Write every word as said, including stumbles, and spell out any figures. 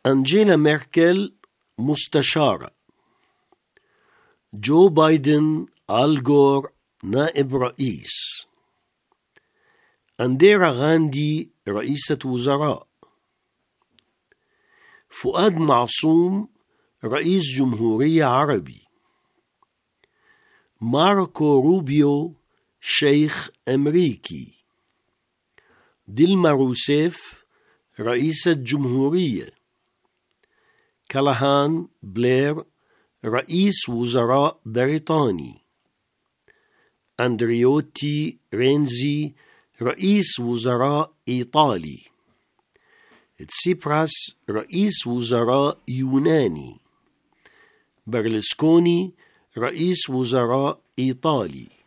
أنجيلا ميركل مستشارة، جو بايدن آل جور نائب رئيس، أنديرا غاندي رئيسة وزراء، فؤاد معصوم رئيس جمهورية عربي، ماركو روبيو شيخ أمريكي، ديلما روسيف رئيسة جمهورية، كالهان بلير رئيس وزراء بريطاني، أندريوتي رينزي رئيس وزراء إيطالي، تسيبراس رئيس وزراء يوناني، برلسكوني رئيس وزراء إيطالي.